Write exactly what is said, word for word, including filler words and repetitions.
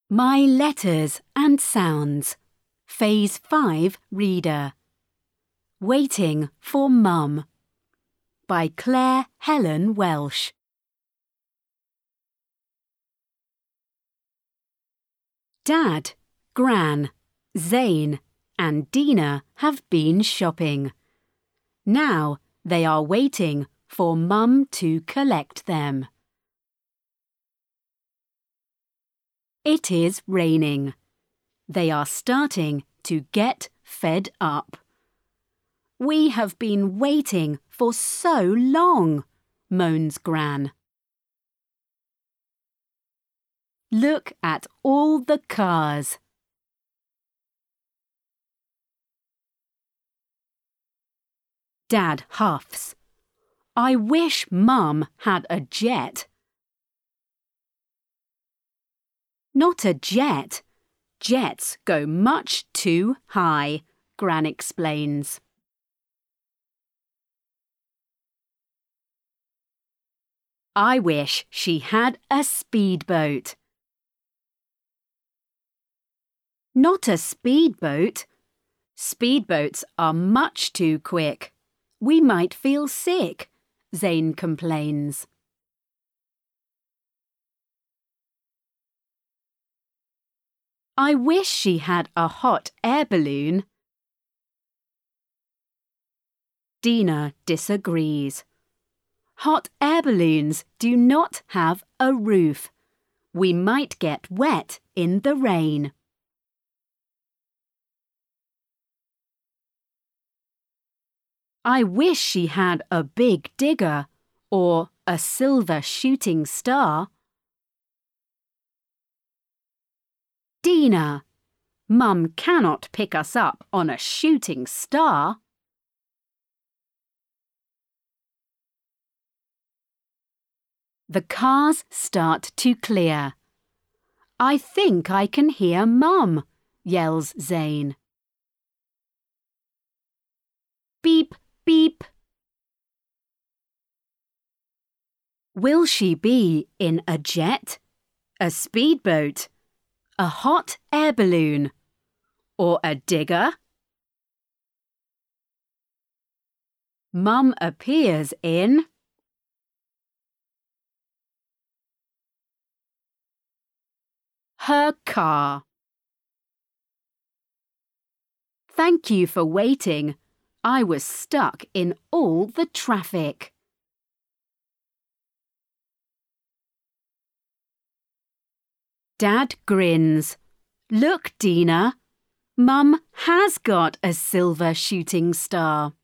My Letters and Sounds, Phase five Reader. Waiting for Mum, by Claire Helen Welsh. Dad, Gran, Zane and Dina have been shopping. Now they are waiting for Mum to collect them. It is raining. They are starting to get fed up. We have been waiting for so long, moans Gran. Look at all the cars. Dad huffs. I wish Mum had a jet. Not a jet. Jets go much too high, Gran explains. I wish she had a speedboat. Not a speedboat. Speedboats are much too quick. We might feel sick, Zane complains. I wish she had a hot air balloon. Dina disagrees. Hot air balloons do not have a roof. We might get wet in the rain. I wish she had a big digger or a silver shooting star. Dina, Mum cannot pick us up on a shooting star. The cars start to clear. I think I can hear Mum, yells Zane. Beep, beep. Will she be in a jet, a speedboat, a hot air balloon, or a digger? Mum appears in her car. Thank you for waiting. I was stuck in all the traffic. Dad grins. Look, Dina. Mum has got a silver shooting star.